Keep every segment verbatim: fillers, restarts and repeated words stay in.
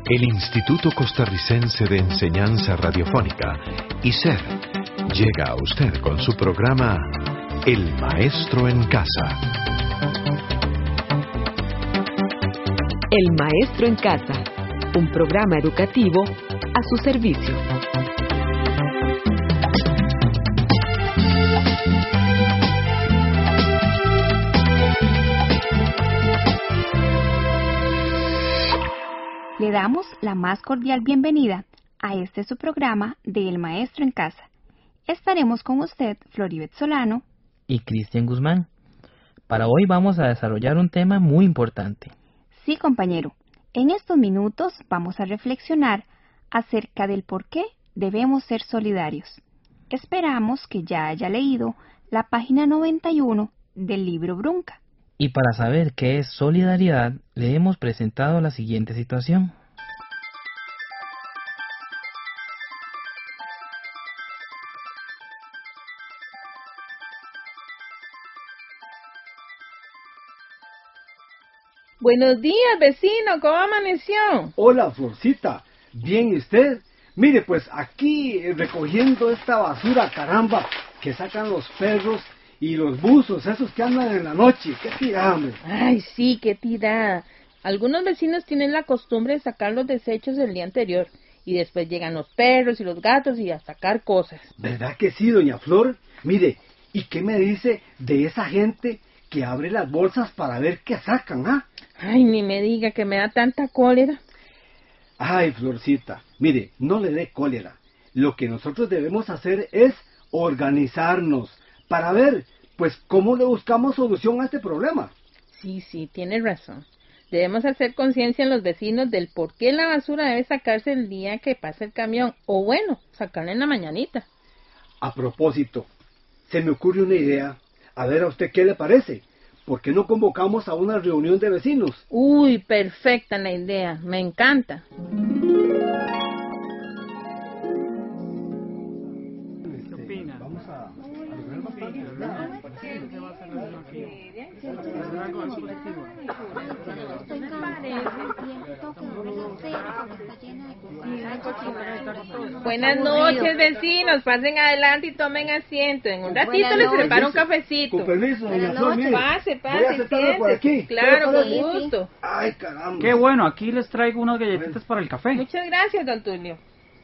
El Instituto Costarricense de Enseñanza Radiofónica, I C E R, llega a usted con su programa El Maestro en Casa. El Maestro en Casa, un programa educativo a su servicio. Le damos la más cordial bienvenida a este su programa de El Maestro en Casa. Estaremos con usted, Floribet Solano y Cristian Guzmán. Para hoy vamos a desarrollar un tema muy importante. Sí, compañero. En estos minutos vamos a reflexionar acerca del por qué debemos ser solidarios. Esperamos que ya haya leído la página noventa y uno del libro Brunca. Y para saber qué es solidaridad, le hemos presentado la siguiente situación. Buenos días, vecino, ¿cómo amaneció? Hola, Florcita, ¿bien y usted? Mire, pues aquí eh, recogiendo esta basura, caramba, que sacan los perros y los buzos, esos que andan en la noche. ¡Qué tirada, hombre! Ay, sí, qué tirada. Algunos vecinos tienen la costumbre de sacar los desechos del día anterior y después llegan los perros y los gatos y a sacar cosas. ¿Verdad que sí, doña Flor? Mire, ¿y qué me dice de esa gente que abre las bolsas para ver qué sacan, ah? Ay, ni me diga que me da tanta cólera. Ay, Florcita, mire, no le dé cólera. Lo que nosotros debemos hacer es organizarnos para ver, pues, cómo le buscamos solución a este problema. Sí, sí, tiene razón. Debemos hacer conciencia en los vecinos del por qué la basura debe sacarse el día que pasa el camión, o bueno, sacarla en la mañanita. A propósito, se me ocurre una idea. A ver, ¿a usted qué le parece? ¿Por qué no convocamos a una reunión de vecinos? Uy, perfecta la idea, me encanta. ¿Qué opina? Vamos a... Buenas noches, vecinos. Pasen adelante y tomen asiento. En un ratito les preparo un cafecito. Con permiso, doña Flor, mire. Pase, pase. Voy a sentarme por aquí. Claro, con gusto. Ay, caramba. Qué bueno, aquí les traigo unas galletitas para el café. Muchas gracias, don Tulio.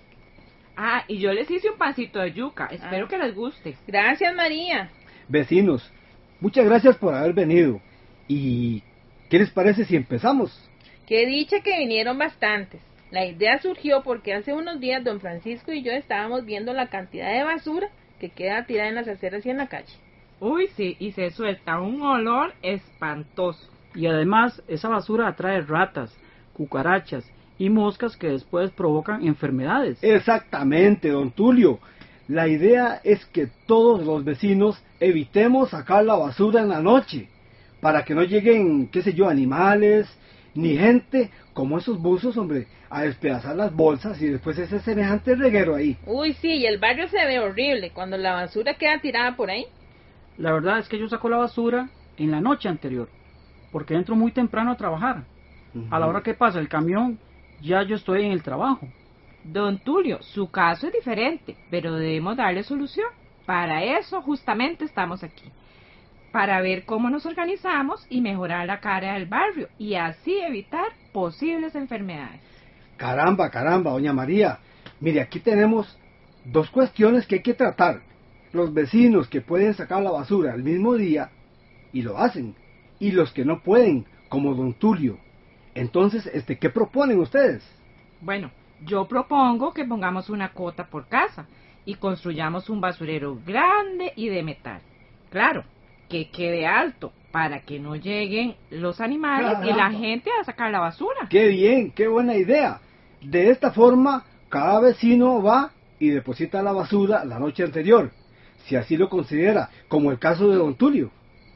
Ah, y yo les hice un pancito de yuca. Espero ah. que les guste. Gracias, María. Vecinos, muchas gracias por haber venido. ¿Y qué les parece si empezamos? Qué dicha que vinieron bastantes. La idea surgió porque hace unos días don Francisco y yo estábamos viendo la cantidad de basura que queda tirada en las aceras y en la calle. Uy, sí, y se suelta un olor espantoso. Y además, esa basura atrae ratas, cucarachas y moscas que después provocan enfermedades. Exactamente, don Tulio. La idea es que todos los vecinos evitemos sacar la basura en la noche, para que no lleguen, qué sé yo, animales, ni gente como esos buzos, hombre, a despedazar las bolsas y después ese semejante reguero ahí. Uy, sí, y el barrio se ve horrible cuando la basura queda tirada por ahí. La verdad es que yo saco la basura en la noche anterior, porque entro muy temprano a trabajar. Uh-huh. A la hora que pasa el camión, ya yo estoy en el trabajo. Don Tulio, su caso es diferente, pero debemos darle solución. Para eso justamente estamos aquí, para ver cómo nos organizamos y mejorar la cara del barrio y así evitar posibles enfermedades. Caramba, caramba, doña María. Mire, aquí tenemos dos cuestiones que hay que tratar. Los vecinos que pueden sacar la basura el mismo día y lo hacen, y los que no pueden, como don Tulio. Entonces, este, ¿qué proponen ustedes? Bueno, yo propongo que pongamos una cota por casa y construyamos un basurero grande y de metal. Claro, que quede alto para que no lleguen los animales Caramba. Y la gente a sacar la basura. ¡Qué bien! ¡Qué buena idea! De esta forma, cada vecino va y deposita la basura la noche anterior, si así lo considera, como el caso de don Tulio.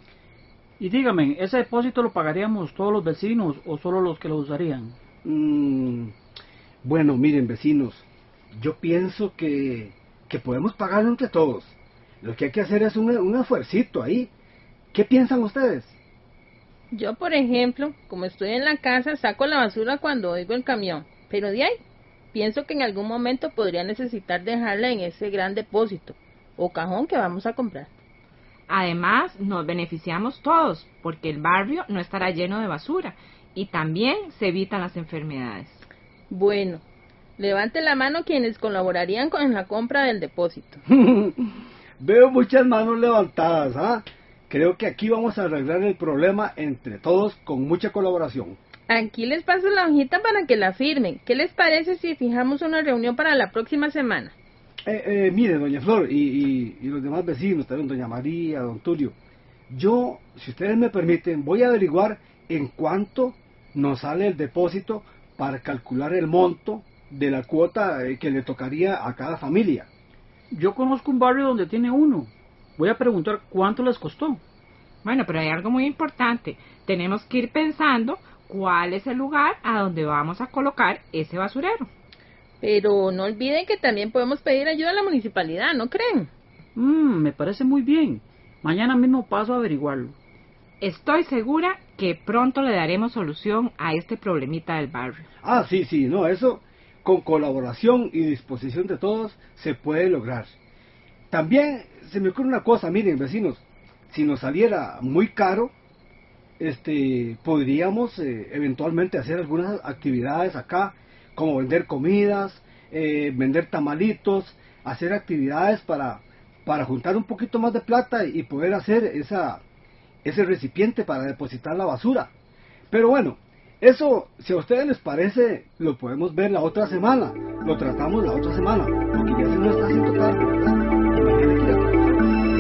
Y dígame, ¿ese depósito lo pagaríamos todos los vecinos o solo los que lo usarían? Mm, bueno, miren, vecinos, yo pienso que, que podemos pagarlo entre todos. Lo que hay que hacer es un, un esfuercito ahí. ¿Qué piensan ustedes? Yo, por ejemplo, como estoy en la casa, saco la basura cuando oigo el camión. Pero de ahí, pienso que en algún momento podría necesitar dejarla en ese gran depósito o cajón que vamos a comprar. Además, nos beneficiamos todos, porque el barrio no estará lleno de basura y también se evitan las enfermedades. Bueno, levante la mano quienes colaborarían con la compra del depósito. Veo muchas manos levantadas, ¿ah? Creo que aquí vamos a arreglar el problema entre todos con mucha colaboración. Aquí les paso la hojita para que la firmen. ¿Qué les parece si fijamos una reunión para la próxima semana? Eh, eh, mire, doña Flor, y, y, y los demás vecinos, también doña María, don Tulio, yo, si ustedes me permiten, voy a averiguar en cuánto nos sale el depósito para calcular el monto de la cuota eh, que le tocaría a cada familia. Yo conozco un barrio donde tiene uno. Voy a preguntar cuánto les costó. Bueno, pero hay algo muy importante. Tenemos que ir pensando cuál es el lugar a donde vamos a colocar ese basurero. Pero no olviden que también podemos pedir ayuda a la municipalidad, ¿no creen? Mm, me parece muy bien. Mañana mismo paso a averiguarlo. Estoy segura que pronto le daremos solución a este problemita del barrio. Ah, sí, sí, no, eso con colaboración y disposición de todos se puede lograr. También se me ocurre una cosa, miren, vecinos, si nos saliera muy caro, este, podríamos eh, eventualmente hacer algunas actividades acá, como vender comidas, eh, vender tamalitos, hacer actividades para, para juntar un poquito más de plata y poder hacer esa, ese recipiente para depositar la basura. Pero bueno, eso, si a ustedes les parece, lo podemos ver la otra semana, lo tratamos la otra semana, porque ya se nos está haciendo tarde, ¿verdad? Mañana hay que ir a trabajar.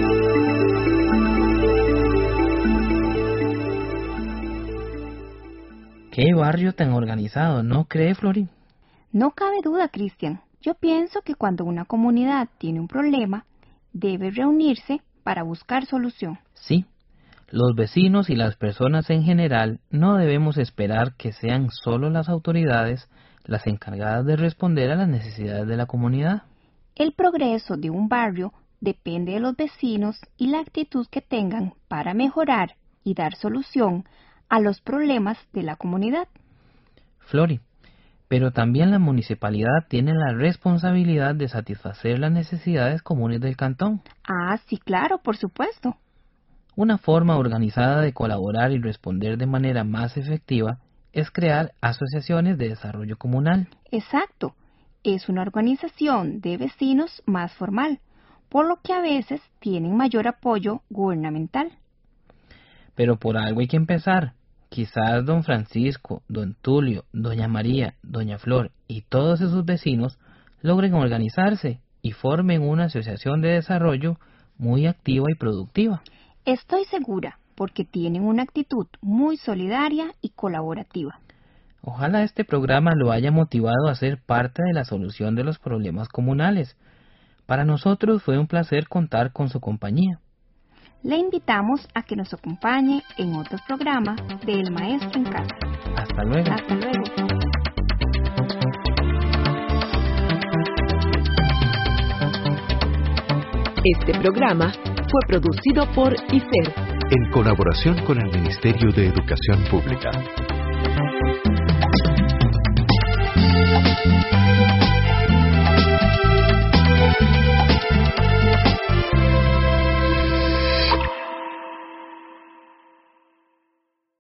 Qué barrio tan organizado, ¿no cree, Florín? No cabe duda, Cristian. Yo pienso que cuando una comunidad tiene un problema, debe reunirse para buscar solución. Sí, los vecinos y las personas en general no debemos esperar que sean solo las autoridades las encargadas de responder a las necesidades de la comunidad. El progreso de un barrio depende de los vecinos y la actitud que tengan para mejorar y dar solución a los problemas de la comunidad. Flori, pero también la municipalidad tiene la responsabilidad de satisfacer las necesidades comunes del cantón. Ah, sí, claro, por supuesto. Una forma organizada de colaborar y responder de manera más efectiva es crear asociaciones de desarrollo comunal. Exacto. Es una organización de vecinos más formal, por lo que a veces tienen mayor apoyo gubernamental. Pero por algo hay que empezar. Quizás don Francisco, don Tulio, doña María, doña Flor y todos esos vecinos logren organizarse y formen una asociación de desarrollo muy activa y productiva. Estoy segura, porque tienen una actitud muy solidaria y colaborativa. Ojalá este programa lo haya motivado a ser parte de la solución de los problemas comunales. Para nosotros fue un placer contar con su compañía. Le invitamos a que nos acompañe en otros programas de El Maestro en Casa. Hasta luego. Hasta luego. Este programa fue producido por I C E R, en colaboración con el Ministerio de Educación Pública.